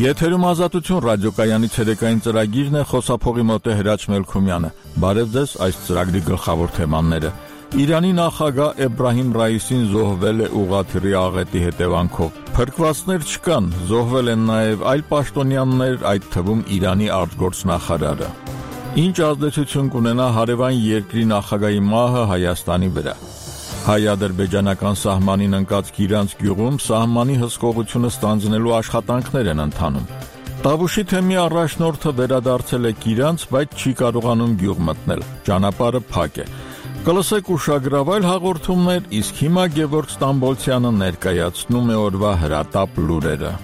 Եթերում ազատություն ռադիոկայանի ցերեկային ծրագիրն է, խոսափողի մոտ է Հրաչ Մելքումյանը։ Բարև ձեզ, այս ծրագրի գլխավոր թեմաները։ Իրանի նախագահ Էբրահիմ Ռայիսին զոհվել է ուղղաթիռի աղետի հետևանքով։ Փրկվածներ չկան, զոհվել են նաև այլ պաշտոնյաներ, այդ թվում Իրանի արտգործնախարարը։ Ինչ ազդեցություն կունենա հարևան երկրի նախագահի մահը Հայաստանի վրա։ Հայ-ադրբեջանական սահմանին ընկած Գիրանց գյուղում սահմանի հսկողությունը ստանձնելու աշխատանքներ են ընթանում։ Տավուշի թեմի առաջնորդը վերադարձել է Գիրանց, բայց չի կարողանում գյուղ մտնել։ Ճանապարհը փակ է։ Կլսեք ուշագրավ հաղորդումներ, իսկ հիմա Գևորգ Ստամբոլցյանը ներկայացնում է օրվա հրատապ լուրերը։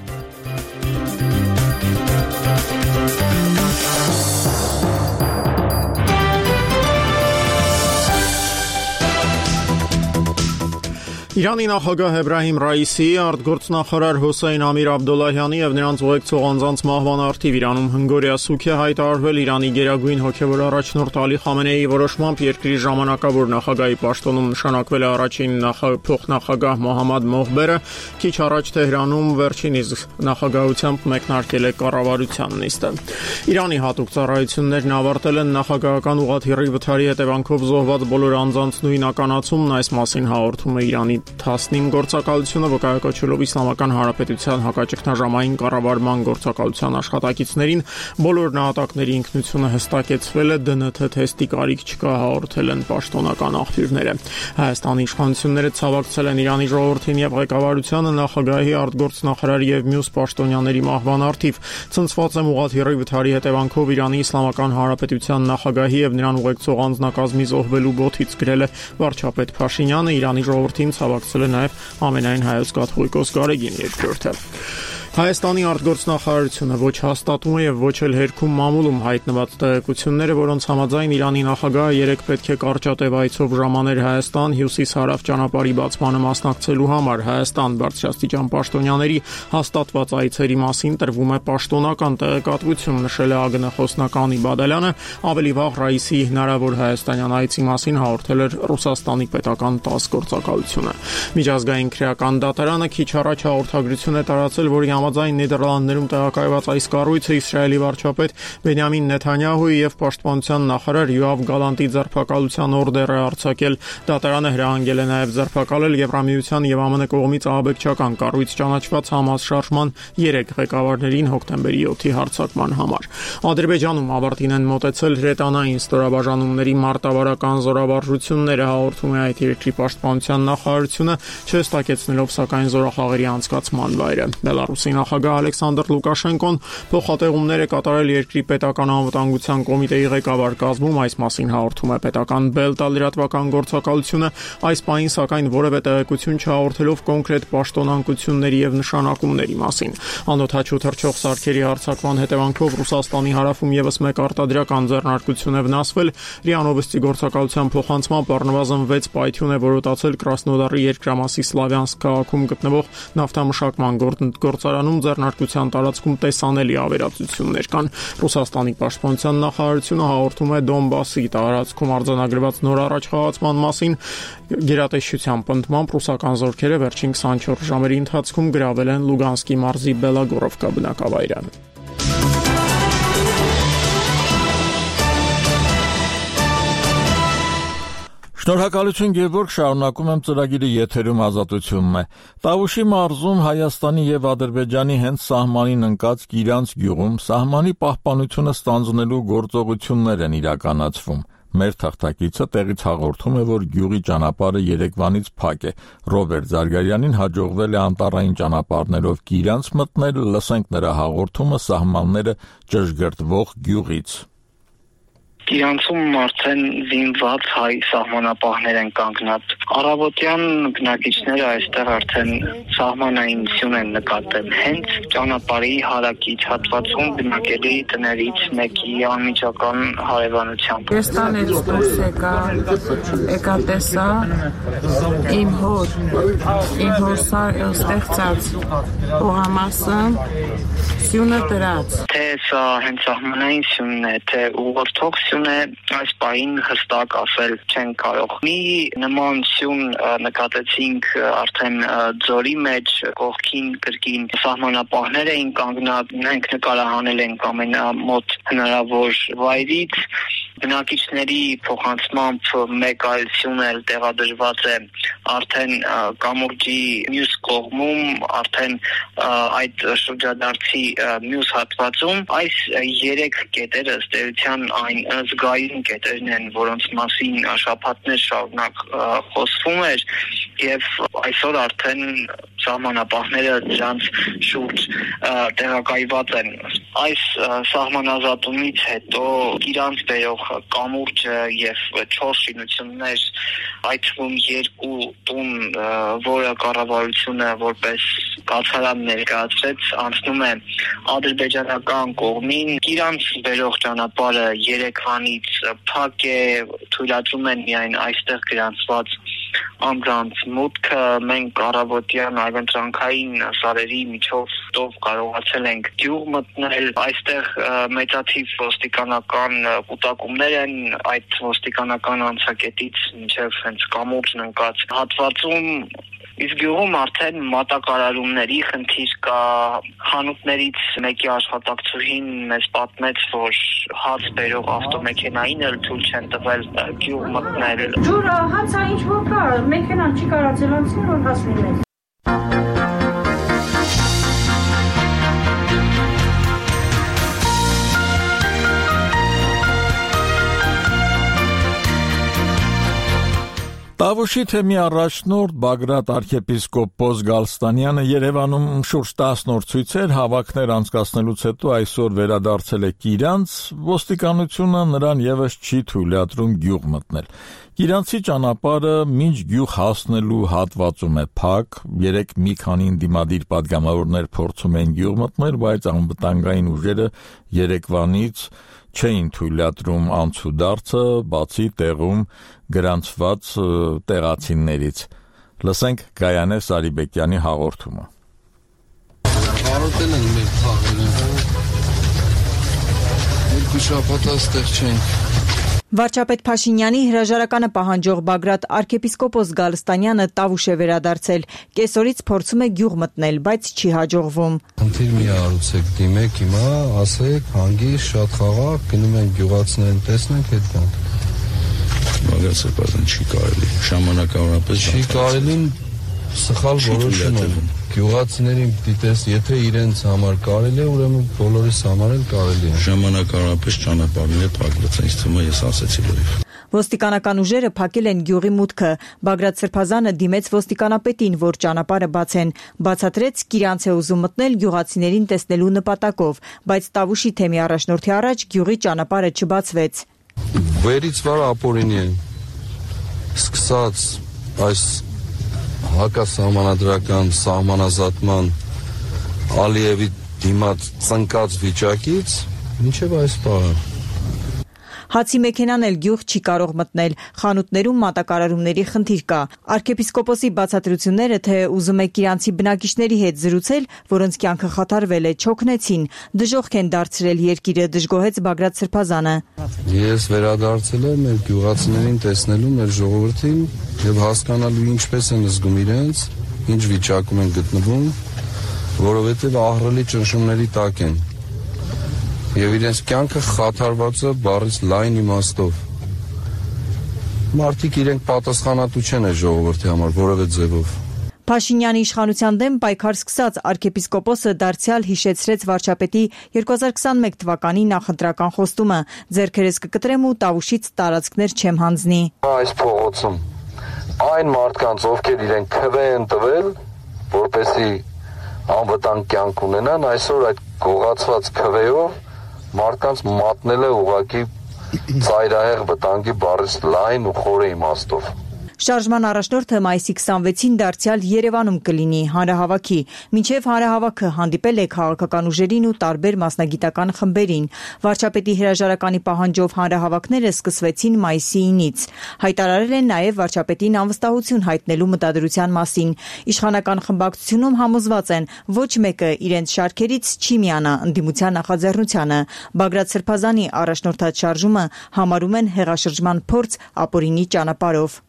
Իրանի նախագահ Էբրահիմ Ռայիսի, արտգործնախարար Հոսեյն Ամիր Աբդոլլահյանի եւ նրանց ուղեկցող անձանց մահվան առթիվ Իրանում հնգօրյա սուգ է հայտարարվել Իրանի գերագույն հոգեվոր առաջնորդ Ալի Խամենեիի որոշմամբ երկրի ժամանակավոր նախագահի պաշտոնում նշանակվել է առաջին փոխնախագահ Մոհամմադ Մոխբերը, քիչ առաջ Թեհրանում վերջինիս նախագահությամբ մեկնարկել է կառավարության նիստը։ Իրանի հատուկ ծառայություններն ավարտել են նախագահական ուղղաթիռի վթարի հետևանքով զոհված բոլոր անձանց նույնականացումն, այս մասին հաղորդում է Իրանի Թասնիմ գործակալությունը, վկայակոչելով Իսլամական Հանրապետության հակաճգնաժամային կառավարման գործակալության աշխատակիցներին, բոլոր նահատակների ինքնությունը հստակեցվել է, ԴՆԹ թեստի կարիք չկա, հաղորդել են պաշտոնական աղբյուրները։ Հայաստանի իշխանությունները ցավակցել են Իրանի ժողովրդին եւ ղեկավարությանը նախագահի, արտգործնախարարի եւ մյուս պաշտոնյաների մահվան առթիվ։ Ցնցված եմ ուղղաթիռի վթարի հետևանքով Իրանի Իսլամական Հանրապետության նախագահի եւ նրան ուղեկցող անձնակազմի զոհվելու գոթից գրել է վարչապետ Փաշինյանը, Իրանի ժողովրդին ցավակցել է նաև ամենայն հայոց կաթողիկոս Գարեգին II։ Հայաստանի արտգործնախարարությունը ոչ հաստատում է եւ ոչ էլ հերքում մամուլում հայտնված տեղեկությունները, որոնց համաձայն Իրանի նախագահը երեկ պետք է կարճատև այցով ժամաներ Հայաստան հյուսիս-հարավ ճանապարհի բացմանը մասնակցելու համար։ Հայաստան բարձրաստիճան պաշտոնյաների հաստատված այցերի մասին տրվում է պաշտոնական տեղեկատվություն, նշել է ԱԳՆ խոսնակ Անի Բադալյանը, ավելի վաղ Ռայիսի հնարավոր հայաստանյան այցի մասին հաղորդել էր Ռուսաստանի պետական ՏԱՍՍ գործակալությունը։ Միջազգային քրեական դատարանը քիչ առաջ հաղորդագրություն է տարածել, որի համաձայն Նիդերլանդներում տեղակայված այս կառույցը Իսրայելի վարչապետ Բենյամին Նեթանյահուի եւ պաշտպանության նախարար Յոավ Գալանտի ձերբակալության օրդեր է արձակել։ Դատարանը հրահանգել է նաեւ ձերբակալել Եվրամիության եւ ԱՄՆ կողմից ահաբեկչական կառույց ճանաչված Համաս շարժման 3 ղեկավարներին հոկտեմբերի 7-ի հարձակման համար։ Ադրբեջանում ավարտին են մոտեցել հրետանային ստորաբաժանումների մարտավարական զորավարժությունները, հաղորդում է այդ երկրի պաշտպանության նախարարությունը, չհստակեցնելով սակայն զորախաղերի անցկացման վայրը։ Բելարուսի նախագահ Ալեքսանդր Լուկաշենկոն փոխհատեղումներ է կատարել երկրի պետական անվտանգության կոմիտեի ղեկավար կազմում, այս մասին հաղորդում է պետական Բելտա լրատվական գործակալությունը, այս պահին սակայն որևէ տեղեկություն չհաղորդելով կոնկրետ պաշտոնանկությունների եւ նշանակումների մասին։ Անօթաչու թռչող սարքերի հարձակման հետևանքով Ռուսաստանի հարավում եւս մեկ արտադրական ձեռնարկություն է վնասվել։ ՌԻԱ Նովոստի գործակալության փոխանցմամբ առնվազն 6 պայթյուն է որոտացել Կրասնոդարի երկրամասի Սլավյանսկ քաղաքում գտնվող նավթամշակման գործարանում, ձեռնարկության տարածքում տեսանելի ավերածություններ կան։ Ռուսաստանի պաշտպանության նախարարությունը հաղորդում է Դոնբասի տարածքում արձանագրված նոր առաջխաղացման մասին։ Գերատեսչության պնդմամբ ռուսական զորքերը վերջին 24 ժամերի ընթացքում գրավել են Լուգանսկի մարզի Բելագորովկա բնակավայրը։ Շնորհակալություն Գևորգ, շարունակում եմ ծրագիրը, եթերում ազատությունն է։ Տավուշի մարզում Հայաստանի եւ Ադրբեջանի հենց սահմանին ընկած Գիրանց գյուղում սահմանի պահպանությունը ստանձնելու գործողություններ են իրականացվում։ Մեր թղթակիցը տեղից հաղորդում է, որ գյուղի ճանապարհը երեկվանից փակ է։ Ռոբերտ Զարգարյանին հաջողվել է անտառային ճանապարհներով Գիրանց մտնել, լսենք նրա հաղորդումը սահմանները ճշգրտվող գյուղից։ Գիրանցում արդեն զինված հայ սահմանապահներ են կանգնած։ Առավոտյան բնակիչները այստեղ արդեն սահմանային սյուն են նկատել։ Հենց ճանապարհի հարակից հատվածում բնակելի տներից մեկի անմիջական հարևանությամբ։ Ես տանից դուրս եկա տեսա իմ հոր ստեղծած օղամասը սյունը դրած։ Թե սա հենց սահմանային սյունն է, թե ուղղորդող սյուն է այս պահին հստակ ասել չեն կարող։ Մի նմանություն նկատեցինք արդեն ձորի մեջ, կողքին կրկին սահմանապահներ էին կանգնած, մենք նկարահանել ենք ամենամոտ հնարավոր վայրից, բնակիչների փոխանցմամբ մեկ այլ սյուն էլ տեղադրված է արդեն կամուրջի մյուս կողմում, արդեն այդ շրջադարձի մյուս հատվածում։ Այս 3 կետերը ըստ էության այն զգայուն կետերն են, որոնց մասին շաբաթներ շարունակ խոսվում էր, եւ այսօր արդեն սահմանապահները դրանց շուրջ տեղակայված են։ Այս սահմանազատումից հետո իրանց բերող կամուրջը եւ 4 շինություններ, այդ թվում 2 տուն, որը կառավարությունը որպես կացարան ներկայացրեց, անցնում է ադրբեջանական կողմին։ Իրանց բերող ճանապարհը Երևանից փակ է, թույլատրում են միայն այստեղ գրանցված անձանց մուտքը։ Մենք առավոտյան այլընտրանքային սարերի միջով կարողացել ենք գյուղ մտնել։ Այստեղ մեծաթիվ ոստիկանական կուտակումներ են այդ ոստիկանական անցակետից մինչև հենց կամուրջն ընկած հատվածում։ Իսկ գյուղում արդեն մատակարարումների խնդիր կա։ Խանութներից մեկի աշխատակցուհին մեզ պատմեց, որ հաց բերող ավտոմեքենային էլ թույլ չեն տվել գյուղ մտնել։ Ջուրը, հացը ինչ որ կա, մեքենան չի կարացել անցնել, որ հաց լինել։ Տավուշի թեմի առաջնորդ Բագրատ arczepiskopos Գալստանյանը Երևանում շուրջ 10 նոր ցույցեր հավաքներ անցկացնելուց հետո այսօր վերադարձել է Կիրանց, ոստիկանությունը նրան եւս չի թույլատրում գյուղ մտնել։ Կիրանցի ճանապարհը մինչ գյուղ հասնելու հատվածում է փակ, 3 մի քանի դիմադիր падգամավորներ փորձում են գյուղ մտնել, բայց անվտանգային ուժերը Երևանից չէին թույլատրում անցուդարձը, բացի տեղում գրանցված տեղացիներից։ Լսենք Գայանե Սարիբեկյանի հաղորդումը։ Հարոտել են մեր թաղերը։ Երկու շաբաթ այստեղ չենք։ Վարչապետ Փաշինյանի հրաժարականը պահանջող Բագրատ arczepiskopos Գալստանյանը Տավուշ է վերադարձել։ Կեսօրից փորձում է գյուղ մտնել, բայց չի հաջողվում։ Խնդիր մի արուցեք, դիմեք հիմա, ասեք, հանգիստ, շատ խաղաղ, գնում են գյուղացիներին տեսնենք, հետ գանք։ Բագրատ Սրբազան չի կարելի, ժամանակավորապես չի կարելի, սխալ որոշում է։ Գյուղացիներին դիտես, եթե իրենց համար կարելի է, ուրեմն բոլորիս համար էլ կարելի է։ Ժամանակավորապես ճանապարհները փակված են, ինձ թվում է ես ասեցի լրիվ։ Ոստիկանական ուժերը փակել են գյուղի մուտքը։ Բագրատ Սրբազանը դիմեց ոստիկանապետին, որ ճանապարհը բացեն, բացատրեց Կիրանց է ուզում մտնել գյուղացիներին տեսնելու նպատակով, բայց Տավուշի թեմի առաջնորդի առաջ գյուղի ճանապարհը չբացվեց։ Վերից վար ապօրինի են։ Սկսած այս հակասահմանադրական սահմանազատման Ալիևի դիմաց ծնկած վիճակից մինչև այս պահը։ Հացի մեքենան էլ գյուղ չի կարող մտնել, խանութներում մատակարարումների խնդիր կա։ Arczepiskoposi բացատրությունները, թե ուզում է Կիրանցի բնակիչների հետ զրուցել, որոնց կյանքը խաթարվել է, չօգնեցին, դժոխք են դարձրել երկիրը, դժգոհեց Բագրատ Սրբազանը։ Ես վերադարձել եմ մեր գյուղացիներին տեսնելու մեր ժողովրդին եւ հասկանալու ինչպես են զգում իրենց, ինչ վիճակում են գտնվում, որովհետեւ ահռելի ճնշումների տակ են։ Եվ իրենց կյանքը խաթարված է բառից լայն իմաստով։ Մարդիկ իրենք պատասխանատու չեն այս ժողովրդի համար որևէ ձևով։ Փաշինյանի իշխանության դեմ պայքար սկսած arczepiskopos-ը դարձյալ հիշեցրեց վարչապետի 2021 թվականի նախընտրական խոստումը. «Ձեռքերս կկտրեմ ու Տավուշից տարածքներ չեմ հանձնի»։ Այս փողոցում այն մարդկանց, ովքեր իրենք քվե են տվել, որպեսզի անվտանգ կյանք ունենան, այսօր այդ գողացված քվեով մարդկանց մատնել է ուղղակի ծայրահեղ վտանգի բառից լայն ու խորը իմաստով։ Շարժման առաջնորդը մայիսի 26-ին դարձյալ Երևանում կլինի հանրահավաքի, մինչև հանրահավաքը հանդիպել է քաղաքական ուժերին ու տարբեր մասնագիտական խմբերին։ Վարչապետի հրաժարականի պահանջով հանրահավաքները սկսվեցին մայիսի 9-ից։ Հայտարարել են նաև վարչապետին անվստահություն հայտնելու մտադրության մասին։ Իշխանական խմբակցությունում համոզված են, ոչ մեկը իրենց շարքերից չի միանա ընդդիմության նախաձեռնությանը։ Բագրատ Սրբազանի առաջնորդած շարժումը համարում են հեղաշրջման փորձ ապօրինի ճանապարհով։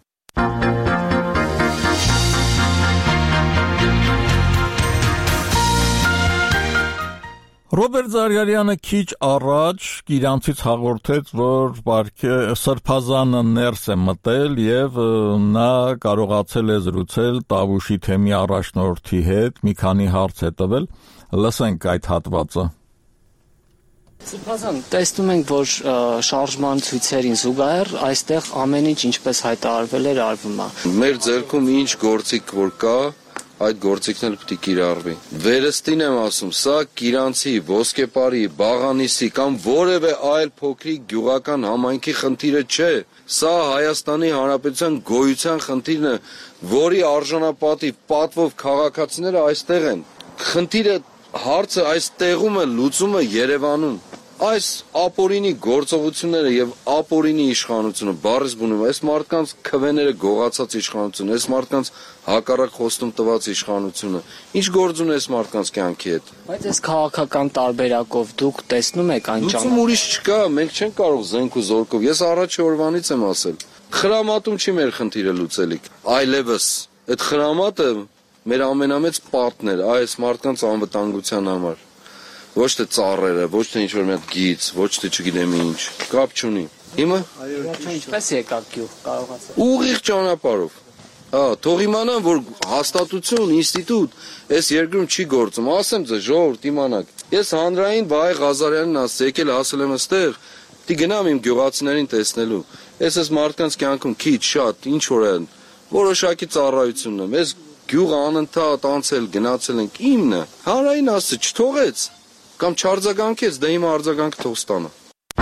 Ռոբերտ Զարգարյանը քիչ առաջ Իրանցից հաղորդեց, որ Սրբազանը ներս է մտել եւ նա կարողացել է զրուցել Տավուշի թեմի առաջնորդի հետ, մի քանի հարց է տվել, լսենք այդ հատվածը։ Սրբազան, տեսնում ենք, որ շարժման ցույցերին զուգահեռ այստեղ ամեն ինչ ինչպես հայտարարվել էր արվում է։ Մեր ձեռքում ինչ գործիք որ կա, այդ գործիքն էլ պետք է կիրառվի։ Վերստին եմ ասում, սա Կիրանցի, Ոսկեպարի, Բաղանիսի կամ որևէ այլ փոքրիկ գյուղական համայնքի խնդիրը չէ։ Սա Հայաստանի Հանրապետության գոյության խնդիրն է, որի արժանապատիվ պատվով քաղաքացիները այստեղ են։ Խնդիրը հարցը այս տեղում է լուծումը Երևանում։ Այս ապօրինի գործողությունները եւ ապօրինի իշխանությունը բառից բունում այս մարդկանց քվեները գողացած իշխանությունը, այս մարդկանց հակառակ խոստում տված իշխանությունը։ Ինչ գործ ունի այս մարդկանց կյանքի հետ։ Բայց այս քաղաքական տարբերակով դուք տեսնում եք այն ճանապարհը։ Լուծում ուրիշ չկա, մենք չենք կարող զենք ու զորքով։ Ես առաջի օրվանից եմ ասել։ Խրամատում չի մեր խնդիրը լուծելիք։ Այլևս այդ խրամատը մեր ամենամեծ պատն է այս մարդկանց անվտանգության համար։ Ոչ թե ծառերը, ոչ թե ինչ-որ մի հատ գիծ, ոչ թե չգիտեմ ինչ, կապ չունի։ Հիմա ինչպես եկաք գյուղ, կարողացաք։ Ուղիղ ճանապարհով։ Թող իմանան, որ հաստատություն, ինստիտուտ այս երկրում չի գործում։ Ասեմ ձեզ, ժողովուրդ իմանաք։ Ես հանրային Վահե Ղազարյանին եկել ասել եմ այստեղ, դի գնամ իմ գյուղացիներին տեսնելու։ Այս մարդկանց կյանքում քիչ շատ ինչ որ են, որոշակի ծառայությունն է։ Մեզ գյուղը անընդհատ անցել, գնացել ենք, իմն է։ Հանրային ասը չթողեց կամ չարձագանքեց, դա հիմա արձագանքը թող ստանա։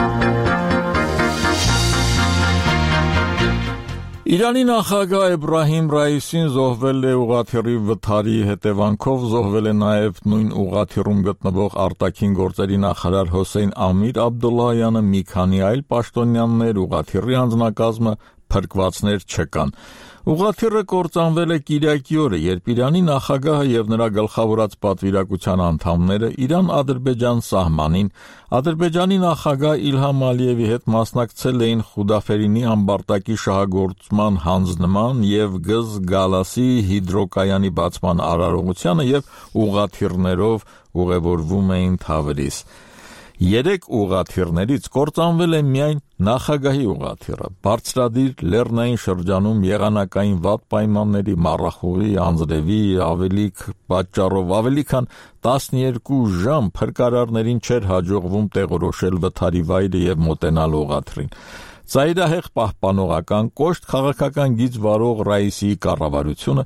Իրանի նախագահ Էբրահիմ Ռայիսին զոհվել է ուղղաթիռի վթարի հետևանքով, զոհվել է նաև նույն ուղղաթիռում գտնվող արտաքին գործերի նախարար Հոսեյն Ամիր Աբդուլլահյանը, մի քանի այլ պաշտոնյաներ, ուղղաթիռի անձնակազմը փրկվածներ չկան։ Ուղղաթիռը կործանվել է Կիրակի օրը, երբ Իրանի նախագահը եւ նրա գլխավորած պատվիրակության անդամները Իրան-Ադրբեջան սահմանին Ադրբեջանի նախագահ Իլհամ Ալիևի հետ մասնակցել էին Խուդաֆերինի ամբարտակի շահագործման հանձնման եւ Գզ Գալասի հիդրոկայանի բացման արարողությանը եւ ուղղաթիռներով ուղևորվում էին Թավրիզ։ 3 ուղղաթիռներից կործանվել է միայն նախագահի ուղղաթիռը։ Բարձրադիր լեռնային շրջանում եղանակային վատ պայմանների, մառախուղի, անձրևի պատճառով ավելի քան 12 ժամ փրկարարներին չէր հաջողվում տեղորոշել վթարի վայրը եւ մոտենալ ուղղաթիռին։ Ծայրահեղ պահպանողական կոշտ քաղաքական գիծ վարող Ռայիսիի կառավարությունը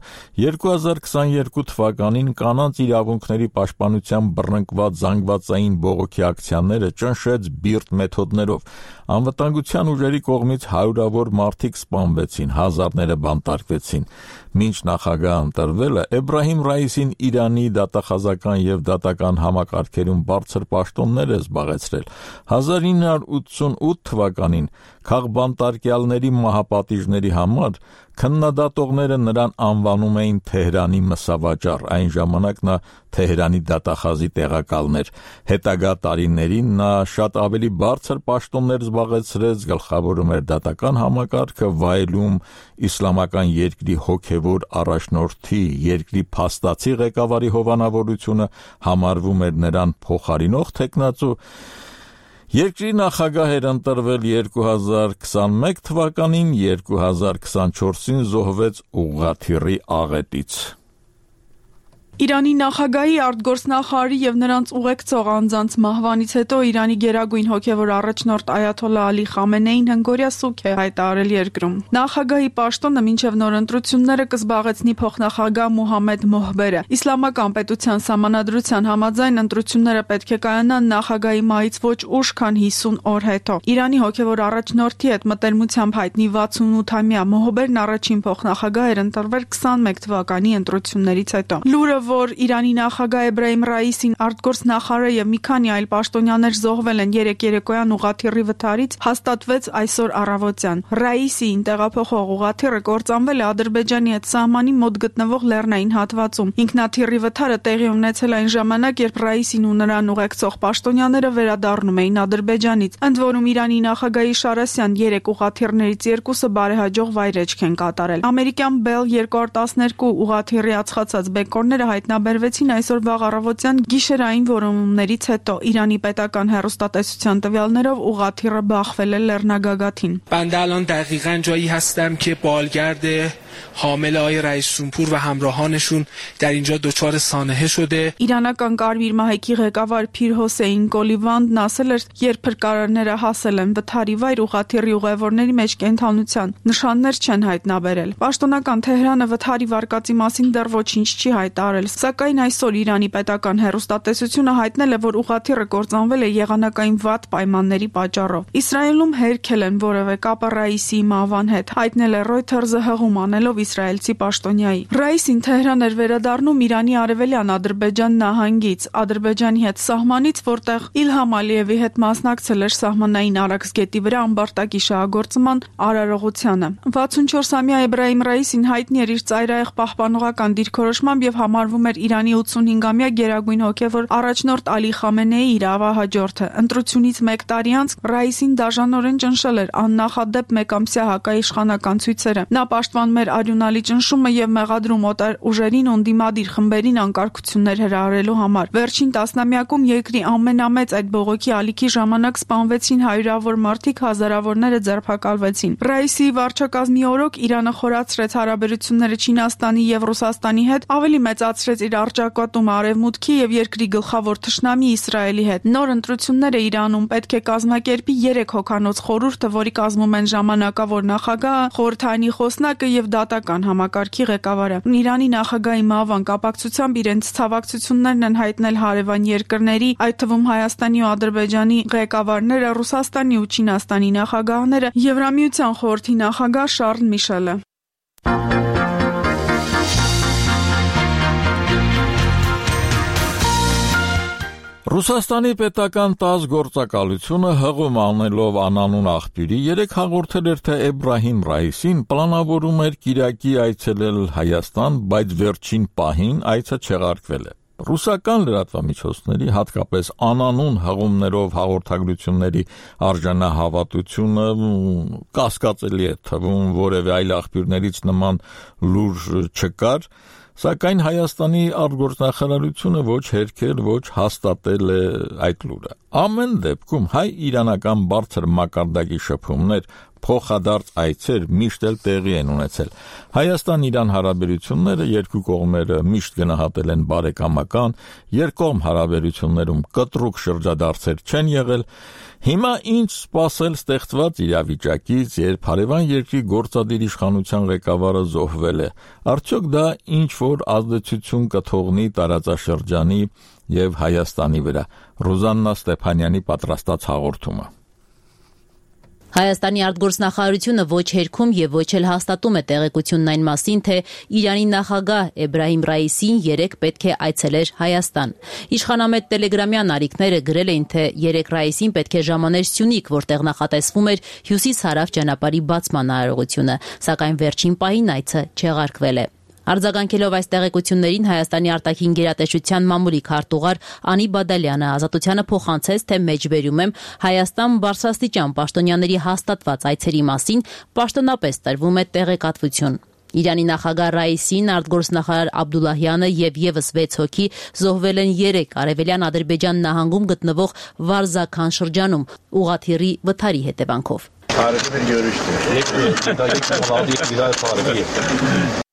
2022 թվականին կանանց իրավունքների պաշտպանության բռնկված զանգվածային բողոքի ակցիաները ճնշեց բիրտ մեթոդներով։ Անվտանգության ուժերի կողմից հարյուրավոր մարդիկ սպանվեցին, հազարները բանտարկվեցին։ Մինչ նախագահ ընտրվելը Էբրահիմ Ռայիսին Իրանի դատախազական եւ դատական համակարգերում բարձր պաշտոններ է զբաղեցրել։ 1988 թվականին քաղբանտարկյալների մահապատիժների համար քննադատողները նրան անվանում էին Թեհրանի մսավաճառ, այն ժամանակ նա Թեհրանի դատախազի տեղակալն էր։ Հետագա տարիներին նա շատ ավելի բարձր պաշտոններ զբաղեցրեց, գլխավորում էր դատական համակարգը, վայելում իսլամական երկրի հոգևոր առաջնորդի, երկրի փաստացի ղեկավարի հովանավորությունը, համարվում էր նրան փոխարինող թեկնածու։ Երկրի նախագահ էր ընտրվել 2021 թվականին, 2024-ին զոհվեց ուղղաթիռի աղետից։ Իրանի նախագահի, արտգործնախարարի եւ նրանց ուղեկցող անձանց մահվանից հետո Իրանի գերագույն հոգեվոր առաջնորդ Այաթոլլահ Ալի Խամենեին հնգորյա սուգ է հայտարարել երկրում։ Նախագահի պաշտոնը մինչև նոր ընտրությունները կզբաղեցնի փոխնախագահ Մուհամմեդ Մոհբերը։ Իսլամական պետության սահմանադրության համաձայն ընտրությունները պետք է կայանան նախագահի մահից ոչ ուշ, քան 50 օր հետո։ Իրանի հոգեվոր առաջնորդի հետ մտերմությամբ հայտնի 68-ամյա Մոհբերն առաջին փոխնախագահ էր ընտրվել 21 թվականի ընտրություններից հետո։ Լուրը, որ Իրանի նախագահ Էբրահիմ Ռայիսին, արտգործնախարարը եւ մի քանի այլ պաշտոնյաներ զոհվել են երեկ երեկոյան ուղղաթիռի վթարից, հաստատվեց այսօր առավոտյան։ Ռայիսին տեղափոխող ուղղաթիռը կործանվել է Ադրբեջանի հետ սահմանի մոտ գտնվող լեռնային հատվածում։ Ինքնաթիռի վթարը տեղի ունեցել այն ժամանակ, երբ Ռայիսին ու նրան ուղեկցող պաշտոնյաները վերադառնում էին Ադրբեջանից։ Ընդ որում Իրանի նախագահի Շարասյան 3 ուղղաթիռներից 2-ը բարեհաջող վայրեջք են կատարել։ Ամերիկյան Bell 212 ուղղաթիռի ածխացած բեկորները հայտնաբերվեցին այսօր վաղ առավոտյան գիշերային որոնումներից հետո։ Իրանի պետական հեռուստատեսության տվյալներով ուղղաթիռը բախվել է լեռնագագաթին։ بنده الان دقیقاً جایی هستم که بالگرد حامل آقای رئیس‌جمهور و همراهانشون در اینجا دچار سانحه شده. Իրանական Կարմիր մահեկի ղեկավար Փիր Հոսեյն Կոլիվանդն ասել էր, երբ փրկարարները հասել են վթարի վայր, ուղղաթիռի ուղևորների մեջ կենթանության նշաններ չեն հայտնաբերել։ Պաշտոնական Թեհրանը վթարի վարկածի մասին դեռ ոչինչ չի հայտարարել, սակայն այսօր Իրանի պետական հեռուստատեսությունը հայտնել է, որ ուղղաթիռը կործանվել է եղանակային վատ պայմանների պատճառով։ Իսրայելում հերքել են որևէ կապը Ռայիսի մահվան հետ, հայտնել է Reuters-ը հղում անելով իսրայելցի պաշտոնյայի։ Ռայիսին Թեհրան էր վերադառնում Իրանի արևելյան Ադրբեջան նահանգից, Ադրբեջանի հետ սահմանից, որտեղ Իլհամ Ալիևի հետ մասնակցել էր սահմանային Արաքսգետի վրա ամբարտակի շահագործման արարողությանը։ 64-ամյա Էբրահիմ Ռայիսին հայտնի էր իր ծայրահեղ պահպանողական դիրքորոշմամբ եւ համարվում էր Իրանի 85-ամյա գերագույն հոգեվոր առաջնորդ Ալի Խամենեի իրավահաջորդը։ Ընտրությունից 1 տարի անց Ռայիսին դաժանորեն ճնշել էր աննախադեպ մեկամսյա հակաիշխանական ցույցերը։ Նա պաշտպանում էր արյունալի ճնշումը եւ մեղադրում օտար ուժերին ու ընդդիմադիր խմբերին անկարգություններ հրահրելու համար։ Վերջին տասնամյակում երկրի ամենամեծ այդ բողոքի ալիքի ժամանակ սպանվեցին հարյուրավոր մարդիկ, հազարավորները ձերբակալվեցին։ Ռայիսի վարչակազմի օրոք Իրանը խորացրեց հարաբերությունները Չինաստանի եւ Ռուսաստանի հետ, ավելի մեծացրեց իր առճակատումը Արևմուտքի եւ երկրի գլխավոր թշնամի Իսրայելի հետ։ Նոր ընտրությունները Իրանում պետք է կազմակերպի 3 հոգանոց խորհուրդը, որի կազմում են ժամանակավոր նախագահը, խորհրդանի խոսնակը եւ դատական համակարգի ղեկավարը։ Իրանի նախագահի մահվան կապակցությամբ իրենց ցավակցություններն են հայտնել հարևան երկրների, այդ թվում Հայաստանի ու Ադրբեջանի ղեկավարները, Ռուսաստանի ու Չինաստանի նախագահները, Եվրամիության խորհրդի նախագահ Շարլ Միշելը։ Ռուսաստանի պետական ՏԱՍՍ գործակալությունը հղում անելով անանուն աղբյուրի 3 հաղորդել էր, թե Էբրահիմ Ռայիսին պլանավորում էր կիրակի այցելել Հայաստան, բայց վերջին պահին այցը չեղարկվել է։ Ռուսական լրատվամիջոցների, հատկապես անանուն հղումներով հաղորդագրությունների արժանահավատությունը կասկածելի է թվում, որևէ այլ աղբյուրներից նման լուր չկար, սակայն Հայաստանի արտգործնախարարությունը ոչ հերքել, ոչ հաստատել է այդ լուրը։ Ամեն դեպքում հայ-իրանական բարձր մակարդակի շփումներ, փոխադարձ այցեր միշտ էլ տեղի են ունեցել։ Հայաստան-Իրան հարաբերությունները երկու կողմերը միշտ գնահատել են բարեկամական, երկկողմ հարաբերություններում կտրուկ շրջադարձեր չեն եղել։ Հիմա ինչ սպասել ստեղծված իրավիճակից, երբ հարևան երկրի գործադիր իշխանության ղեկավարը զոհվել է, արդյոք դա ինչ-որ ազդեցություն կթողնի տարածաշրջանի եւ Հայաստանի վրա։ Ռոզաննա Ստեփանյանի պատրաստած հաղորդումը։ Հայաստանի արտգործնախարարությունը ոչ հերքում եւ ոչ էլ հաստատում է տեղեկությունն այն մասին, թե Իրանի նախագահ Էբրահիմ Ռայիսին 3 պետք է այցելեր Հայաստան։ Իշխանամետ տելեգրամյան արիքները գրել էին, թե 3 Ռայիսին պետք է ժամաներ Սյունիք, որտեղ նախատեսվում էր հյուսիս-հարավ ճանապարհի բացման արարողությունը, սակայն վերջին պահին այցը չեղարկվել է։ Արձագանքելով այս տեղեկություններին Հայաստանի արտաքին գերատեսչության մամուլի քարտուղար Անի Բադալյանը Ազատությանը փոխանցեց, թե մեջբերում եմ Հայաստան բարձրաստիճան պաշտոնյաների հաստատված այցերի մասին պաշտոնապես տրվում է տեղեկատվություն։ Իրանի նախագահ Ռայիսին, արտգործնախարար Աբդուլլահյանը եւ եւս 6 հոգի զոհվել են 3 արևելյան Ադրբեջան նահանգում գտնվող Վարզաքան շրջանում ուղղաթիռի վթարի հետևանքով։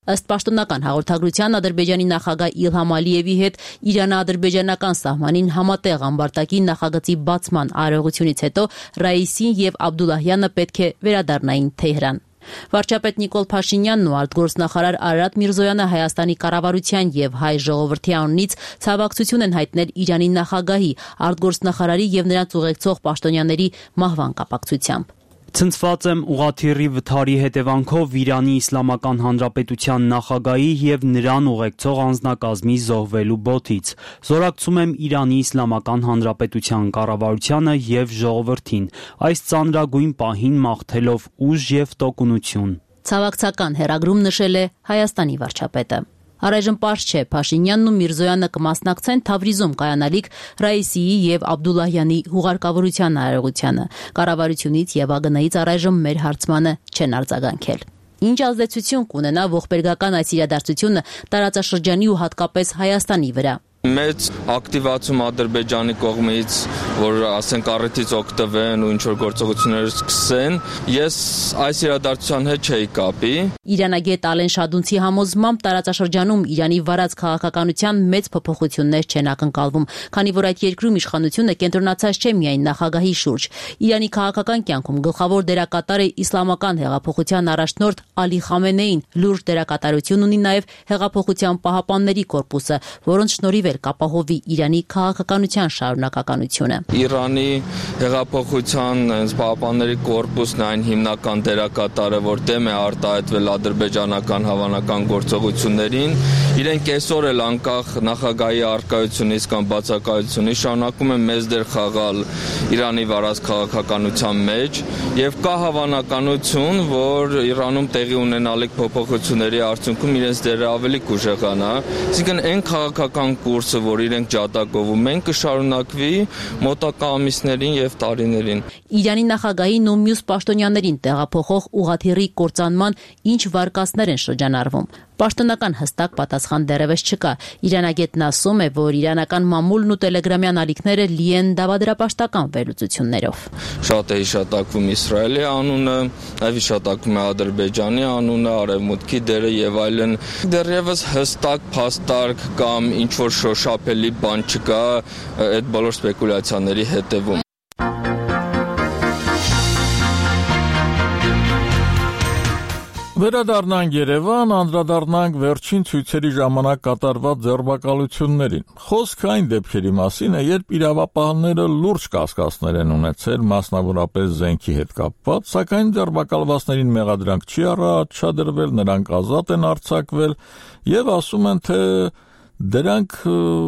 Ըստ պաշտոնական հաղորդագրության Ադրբեջանի նախագահ Իլհամ Ալիևի հետ Իրано-ադրբեջանական սահմանին համատեղ ամբարտակի նախագծի բացման արարողությունից հետո Ռաիսին եւ Աբդուլլահյանը պետք է վերադառնային Թեհրան։ Վարչապետ Նիկոլ Փաշինյանն ու արտգործնախարար Արարատ Միրզոյանը Հայաստանի կառավարության եւ հայ ժողովրդի անունից ցավակցություն են հայտնել Իրանի նախագահի, արտգործնախարարի եւ նրանց ուղեկցող պաշտոնյաների մահվան կապակցությամբ։ Ցնցված եմ ուղղաթիռի վթարի հետևանքով Իրանի Իսլամական Հանրապետության նախագահի եւ նրան ուղեկցող անձնակազմի զոհվելու բոթից։ Զորակցում եմ Իրանի Իսլամական Հանրապետության կառավարությանը եւ ժողովրդին, այս ծանրագույն պահին մաղթելով ուժ եւ տոկունություն։ Ցավակցական հերագրում նշել է Հայաստանի վարչապետը։ Առայժմ պարզ չէ Փաշինյանն ու Միրզոյանը կմասնակցեն Թավրիզում կայանալիք Ռաիսիի եւ Աբդուլլահյանի հուղարկավորության արարողությանը։ Կառավարությունից եւ ԱԳՆ-ից առայժմ մեր հարցմանը չեն արձագանքել։ Ինչ ազդեցություն կունենա ողբերգական այս իրադարձությունը տարածաշրջանի ու հատկապես Հայաստանի վրա։ Մեծ ակտիվացում Ադրբեջանի կողմից, որ ասենք առիթից օգտվեն ու ինչ-որ գործողություններ սկսեն, ես այս իրադարձության հետ չէի կապի։ Իրանագետ Ալեն Շադունցի համոզմամբ տարածաշրջանում Իրանի վարած քաղաքականության մեծ փոփոխություններ չեն ակնկալվում, քանի որ այդ երկրում իշխանությունը կենտրոնացած չէ միայն նախագահի շուրջ։ Իրանի քաղաքական կյանքում գլխավոր դերակատար է իսլամական հեղափոխության առաջնորդ Ալի Խամենեին, լուրջ դերակատարություն ունի նաև հեղափոխության պահապանների կորպուսը, որոնց շնորհիվ կապահովի Իրանի քաղաքականության շարունակականությունը։ Իրանի հեղափոխության պահապանների կորպուսն այն հիմնական դերակատարը, որ դեմ է արտահայտվել ադրբեջանական հավանական գործողություններին, իրենք այսօր էլ անկախ նախագահի առկայությունից կամ բացակայությունից շարունակում են մեծ դեր խաղալ Իրանի վարած քաղաքականության մեջ եւ կա հավանականություն, որ Իրանում տեղի ունենալիք փոփոխությունների արդյունքում իրենց դերը ավելի կուժեղանա, այսինքն այն քաղաքական կուրսը, որ իրենք ջատագովում են, կշարունակվի մոտակա ամիսներին եւ տարիներին։ Իրանի նախագահին ու մյուս պաշտոնյաներին տեղափոխող ուղղաթիռի կործանման ինչ վարկածներ են շրջանառվում։ Պաշտոնական հստակ պատասխան դեռևս չկա։ Իրանագետն ասում է, որ իրանական մամուլն ու տելեգրամյան ալիքները լի են դավադրապաշտական վերլուծություններով։ Շատ է հիշատակվում Իսրայելի անունը, այլ հիշատակվում է Ադրբեջանի անունը, Արևմուտքի դերը եւ այլն։ Դեռևս հստակ փաստարկ կամ ինչ որ շոշափելի բան չկա այդ բոլոր սպեկուլյացիաների հետևում։ Վերադառնանք Երևան, անդրադառնանք վերջին ցույցերի ժամանակ կատարված ձերբակալություններին։ Խոսքը այն դեպքերի մասին է, երբ իրավապահները լուրջ կասկածներ են ունեցել, մասնավորապես զենքի հետ կապված, սակայն ձերբակալվածներին մեղադրանք չի առաջադրվել, նրանք ազատ են արձակվել եւ ասում են, թե դրանք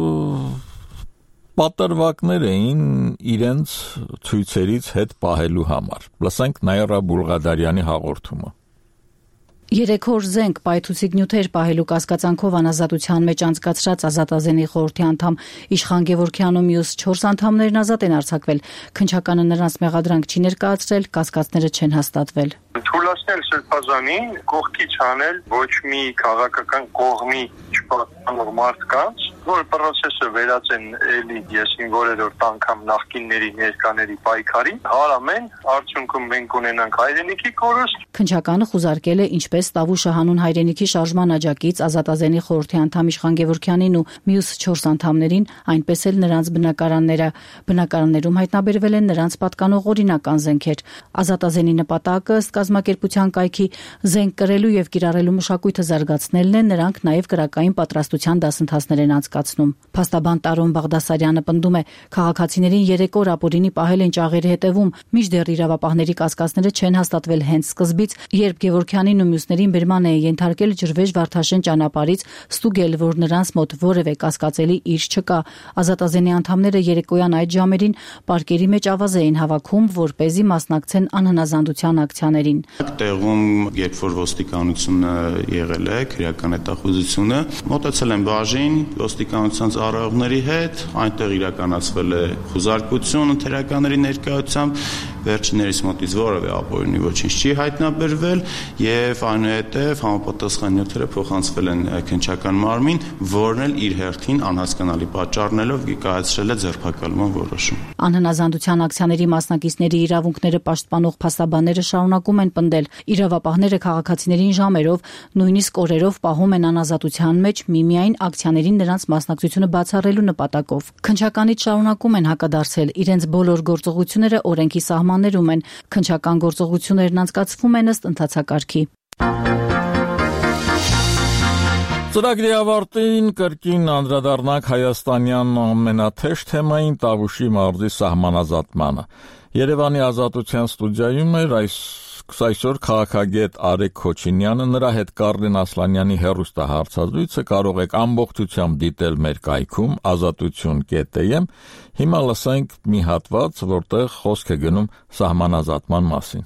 պատրվակներ էին իրենց ցույցերից հետ պահելու համար։ Լսենք Նաիրա Բուլղադարյանի հաղորդումը։ 3 օր զենք պայթուցիկ նյութեր պահելու կասկածանքով անազատության մեջ անցկացրած Ազատազենի խորհրդի անդամ Իշխան Գևորգյանը մյուս 4 անդամներն ազատ են արձակվել։ Քննչականը նրանց մեղադրանք չի ներկայացրել, կասկածները չեն հաստատվել։ Թույլատնել Սրբազանին կողքի չանել ոչ մի քաղաքական կողմի չպատկանող մարդկանց, որ process-ը վերածեն էլի եսին որերորդ անգամ նախկինների ներկաների պայքարի, հարամեն արդյունքում մենք ունենանք հայրենիքի կորուստ։ Քննչականը խուզարկել է ինչպես Տավուշը հանուն հայրենիքի շարժման աջակից Ազատազենի խորհրդի անդամ Իշխան Գևորգյանին ու մյուս 4 անդամներին, այնպես էլ նրանց բնակարանները։ Բնակարաններում հայտնաբերվել են նրանց պատկանող օրինական զենքեր։ Ազատազենի նպատակը ըստ կազմակերպության կայքի զենք կրելու եւ կիրառելու մշակույթը զարգացնելն է, նրանք նաեւ կրակային պատրաստության դասընթացներ են անցկացնում։ Փաստաբան Տարոն Բաղդասարյանը պնդում է, քաղաքացիներին 3 օր ապօրինի պահել են ճաղերի հետևում, մինչդեռ իրավապահների կասկածները չեն հաստատվել հենց սկզբից, երբ Գևորգյանին ու մյուսներին բերման է ենթարկել Ջրվեժ Վարդաշեն ճանապարհից, ստուգել, որ նրանց մոտ որևէ կասկածելի իր չկա։ Ազատազենի անդամները երեկոյան այդ ժամերին պարկերի մեջ ավազ էին հավաքում, որպեսզի մասնակցեն անհնազանդության ակցիաներին։ Տեղում, երբ որ ոստիկանությունը եղել է, քրեական հետախուզությունը, մոտեցել են բաժին ոստիկանության ծառայողների հետ, այնտեղ իրականացվել է խուզարկություն, թերականների ներկայությամբ վերջիններիս մոտից որևէ ապօրինի ոչինչ չի հայտնաբերվել եւ այնուհետեւ համապատասխան նյութերը փոխանցվել են քննչական մարմին, որն էլ իր հերթին անհասկանալի պատճառներով կայացրել է ձերբակալման որոշում։ Անհնազանդության ակցիաների մասնակիցների իրավունքները պաշտպանող փաստաբանները շարունակում են պնդել, իրավապահները քաղաքացիներին ժամերով, նույնիսկ օրերով պահում են անազատության մեջ միմիայն ակցիաներին նրանց մասնակցությունը բացառելու նպատակով։ Քննչականից շարունակում են հակադարձել, իրենց բոլոր գործողությունները օրենքի սահմաններում են, քննչական գործողություններն անցկացվում են ըստ ընթացակարգի։ Ծրագրի ավարտին կրկին անդրադառնանք հայաստանյան ամենաթեժ թեմային Տավուշի մարզի սահմանազատմանը։ Երևանի Ազատության ստուդիայում էր այսօր քաղաքագետ Արեգ Քոչինյանը, նրա հետ Կարլին Ասլանյանի հեռուստահարցազրույցը կարող եք ամբողջությամբ դիտել մեր կայքում azatutun.am։ Հիմա լսենք մի հատված, որտեղ խոսք է գնում սահմանազատման մասին։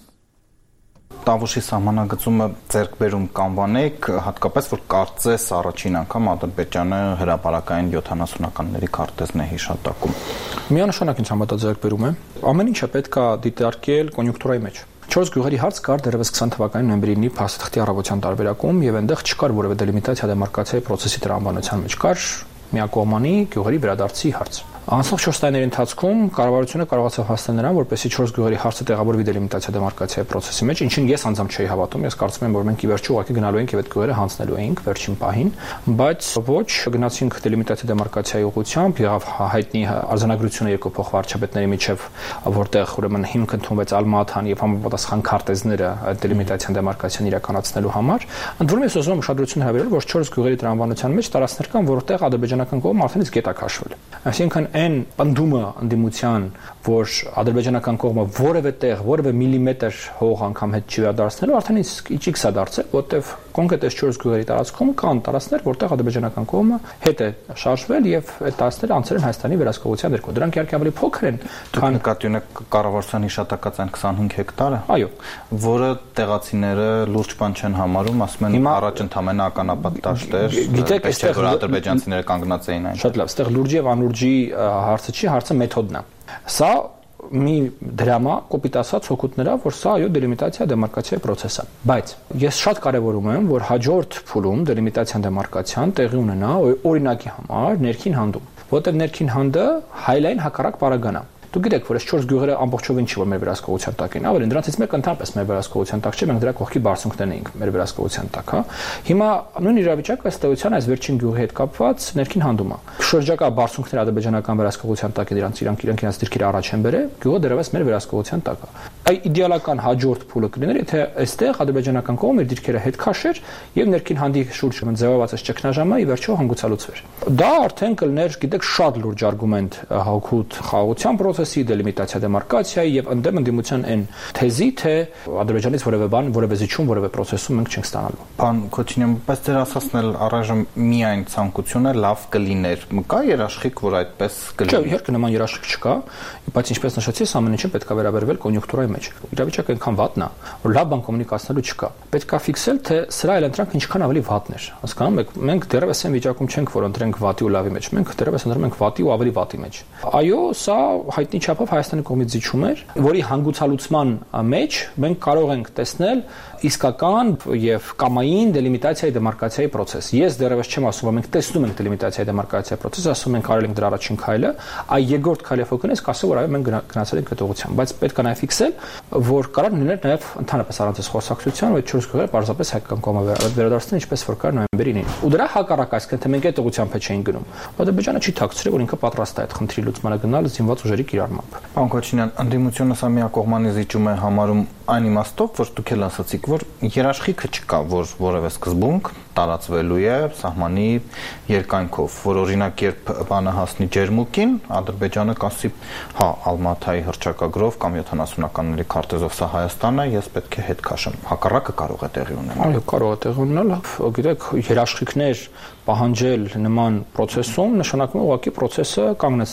Տավուշի սահմանագծումը ձեռքբերում կանվանեք, հատկապես որ կարծես առաջին անգամ Ադրբեջանը հրապարակային 70-ականների քարտեզն է հիշատակում։ Միանշանակ ինձ համատա ձեռքբերում է։ Ամեն ինչը պետք է դիտարկել կոնյունկտուրայի մեջ։ 4 գյուղերի հարց կար դեռևս 20 թվականի նոյեմբերի 9-ի փաստաթղթի առավոտյան տարբերակում եւ այնտեղ չկար որևէ դելիմիտացիա դեմարկացիայի process-ի տրամաբանության մեջ, կար միակողմանի գյուղերի վերադարձի հարց։ Անցած 4 տարիների ընթացքում կառավարությունը կարողացավ հասնել նրան, որպեսզի 4 գյուղերի հարցը տեղավորվի դելիմիտացիա դեմարկացիայի process-ի մեջ, ինչին ես անձամբ չէի հավատում, ես կարծում եմ, որ մենք ի վերջո ուղղակի գնալու ենք եւ այդ գյուղերը հանձնելու էինք վերջին պահին, բայց ոչ, գնացինք դելիմիտացիա դեմարկացիայի ուղղությամբ, եղավ հայտնի արձանագրությունը երկու փոխվարչապետների միջև, որտեղ ուրեմն հիմք ընդունվեց Ալմաթան եւ համապատասխան քարտեզները դելիմիտացիան դեմարկացիան իրականացնելու համար, ընդ որում ես ուզում եմ ուշադրություն հրավիրել, որ 4 գյուղերի տրամաբանության մեջ տարածքներ կան, որտեղ ադրբեջանական կողմը արդեն իսկ գետ է քաշվել։ Այսինքն այն պնդումը ընդդիմության, որ ադրբեջանական կողմը որևէ տեղ, որևէ միլիմետր հող անգամ հետ չի վերադարձնելու, արդեն իսկ իջիքս է դարձել, որտեղ կոնկրետ այս 4 գյուղերի տարածքում կան տարածքներ, որտեղ ադրբեջանական կողմը հետ է շարժվել եւ այդ տարածքները անցել են Հայաստանի վերահսկողության ներքո։ Դրանք իհարկե ավելի փոքր են, քան նկատի ունեք կառավարության հիշատակած այն 25 հեկտարը, այո, որը տեղացիները լուրջ բան չեն համարում, ասում են առաջ ընդամենը ականապատ դաշտ էր, գիտեք, այստեղ որ ադրբեջանցիները կանգնած էին այն։ Շատ լավ, այստեղ լուրջի եւ անլուրջի հարցը չի, հարցը մեթոդն է։ Սա մի դրամա կոպիտ ասած հոգուտներա, որ սա այո դելիմիտացիա դեմարկացիայի process է։ Բայց ես շատ կարևորում եմ, որ հաջորդ փուլում դելիմիտացիան դեմարկացիան տեղի ունենա օրինակի համար ներքին հանդում, որտեղ ներքին հանդը հայլային հակառակ պարագան է։ Դուք գիտեք, որ այս 4 գյուղերը ամբողջովին չի որ մեր վերահսկողության տակ են, ավելին դրանցից մեկը ընդհանրապես մեր վերահսկողության տակ չէ, մենք դրա կողքի բարձունքներն էինք մեր վերահսկողության տակ, հա։ Հիմա նույն իրավիճակը ըստ էության այս վերջին գյուղի հետ կապված ներքին հանդում է։ Շրջակա բարձունքները ադրբեջանական վերահսկողության տակ է, իրանք իրենց դիրքերը առաջ են բերել, գյուղը դեռևս մեր վերահսկողության տակ է։ Այ իդեալական հաջորդ փուլը կլիներ, եթե այստեղ ադրբեջանական կողմը իր դիրքերը հետ քաշեր եւ ներքին հանդի շուրջ ձևավորված այս ճգնաժամը ի վերջո հանգուցալուծվեր։ Դա արդեն կլներ, գիտեք, շատ լուրջ արգումենտ հոգուտ խաղաղության process-ի, դելիմիտացիա դեմարկացիայի եւ ընդդեմ ընդդիմության այն թեզի, թե Ադրբեջանից որևէ բան, որևէ զիջում, որևէ process-ում մենք չենք ստանալու։ Պարոն Քոչինյան, բայց դեր ասածն էլ առայժմ միայն ցանկությունը լավ կլիներ։ Կա երաշխիք, որ այդպես կլինի։ Չէ, իհարկե նման երաշխիք չկա, բայց ինչպես նշեցի, ամեն ինչը պետք է վերաբերվել կոնյունկտուրայի մեջ։ Իրավիճակը այնքան վատն է, որ լավ բան կոմունիկացնելու չկա։ Պետք է ֆիքսել, թե սրա այլընտրանք ինչքան ավելի վատն էր։ Հասկանում եք, մենք դեռևս այն վիճակում չենք, որ ընտրենք վատի ու լավի մեջ, մենք դեռևս ընտրում ենք վատի ու ավելի վատի մեջ։ Այո, սա հայտնի չափով Հայաստանի կողմից զիջում էր, որի հանգուցալուծման մեջ մենք կարող ենք տեսնել իսկական եւ կամային դելիմիտացիայի դեմարկացիայի process։ Ես դեռևս չեմ ասում, որ մենք տեսնում ենք դելիմիտացիայի դեմարկացիայի process, ասում ենք արել ենք դրա առաջին քայլը, այ երկրորդ քայլը ֆոկուսից կասեմ, որ այո մենք գնացել ենք այդ ուղղությամբ, բայց պետք է նաեւ ֆիքսել, որ կարող լինել նաեւ ընդհանրապես առանց խոսակցության, այդ 4 գյուղերը պարզապես հայկական կողմը վերադարձնել, ինչպես որ կար նոյեմբերի 9-ին։ Ու դրա հակառակ, այսինքն թե մենք այդ ուղղությամբ չէինք գնում։ Ադրբեջանը չի թաքցրել, որ ինքը պատրաստ է այդ խնդրի լուծմանը գնալ զինված ուժերի կիրառմամբ։ Պարոն Քոչինյան, ընդդիմությունը սա միակողմանի զիջում է համարում այն իմաստով, որ դուք էլ ասացիք, որ երաշխիքը չկա, որ որևէ սկզբունք տարածվելու է սահմանի երկայնքով, որ օրինակ երբ բանը հասնի ջերմուկին, Ադրբեջանը կասի, հա, Ալմաթայի հռչակագրով կամ 70-ականների քարտեզով սա Հայաստանն է, ես պետք է հետ քաշեմ։ Հակառակը կարող է տեղի ունենալ։ Այո, կարող է տեղի ունենալ, գիտեք, երաշխիքներ պահանջել նման process-ում նշանակում է ուղղակի process-ը կանգնեցնել։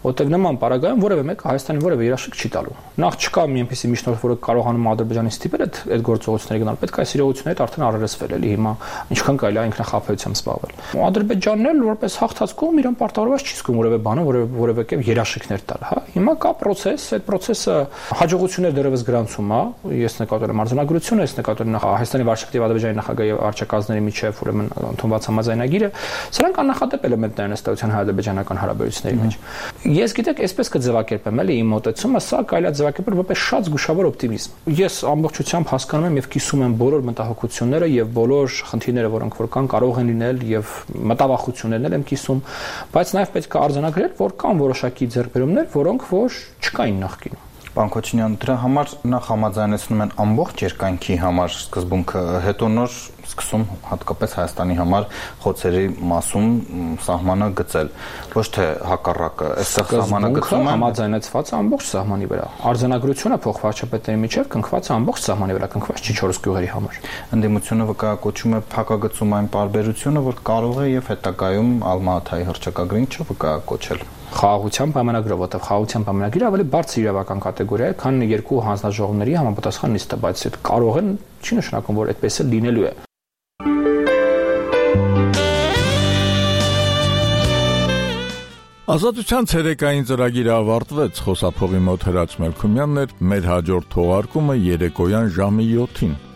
որտեղ նման պարագայում որևէ մեկը Հայաստանի որևէ երաշխիք չի տալու։ Նախ չկա մի այնպիսի միջնորդ, որը կարողանում Ադրբեջանին ստիպել այդ գործողությունների գնալ։ Պետք է այս իրողությունները արդեն առերեսվել էլի հիմա ինչքան կարելի է ինքնախապեյությամբ զբաղվել։ Ադրբեջանն էլ որպես հաղթած կողմ իրան պարտավորված չի զգում որևէ բանը, որևէ կերպ երաշխիքներ տալ, հա։ Հիմա կա process, այդ process-ը հաջողություններ դեռևս գրանցում է։ Ես նկատել եմ արձանագրությունը, ես նկատել եմ Հայաստանի վարչապետի եւ Ադրբեջանի նախագահի վարչակազմների միջև ուրեմն ընդունված համաձայնագիրը, սրանք աննախադեպ էլեմենտներ են ըստեյության հայ-ադրբեջանական հարաբերությունների մեջ։ Ես գիտեք, այսպես կձևակերպեմ էլի իմ մոտեցումը, սա կարելի է ձևակերպել որպես շատ զգուշավոր օպտիմիզմ։ Ես ամբողջությամբ հասկանում եմ եւ կիսում եմ բոլոր մտահոգությունները եւ բոլոր խնդիրները, որոնք որ կան, կարող են լինել եւ մտավախություններն եմ կիսում, բայց նաեւ պետք է արձանագրել, որ կան որոշակի ձեռքբերումներ, որոնք որ չկային նախկինում։ Պարոն Քոչինյան, դրա համար նախ համաձայնեցնում են ամբողջ երկայնքի համար սկզբունքը, հետո նոր սկսում հատկապես Հայաստանի համար խոցերի մասում սահմանը գծել, ոչ թե հակառակը, այստեղ սահմանը գծում են համաձայնեցված ամբողջ սահմանի վրա։ Արձանագրությունը փոխվարչապետների միջև կնքված է ամբողջ սահմանի վրա, կնքված չի 4 գյուղերի համար։ Ընդդիմությունը վկայակոչում է փակագծում այն պարբերությունը, որ կարող է եւ հետագայում Ալմա-Աթայի հռչակագրին չվկայակոչել։ Խաղաղության պայմանագրով, որտեղ խաղաղության պայմանագիրը ավելի բարձր իրավական կատեգորիա է, քան երկու հանձնաժողովների համապատասխան նիստը, բայց այդ կարող են չի նշանակում, որ այդպես է լինելու է։ Ազատության ցերեկային ծրագիրը ավարտվեց, խոսափողի մոտ Հրաչ Մելքումյանն էր, մեր հաջորդ թողարկումը երեկոյան ժամի 7-ին։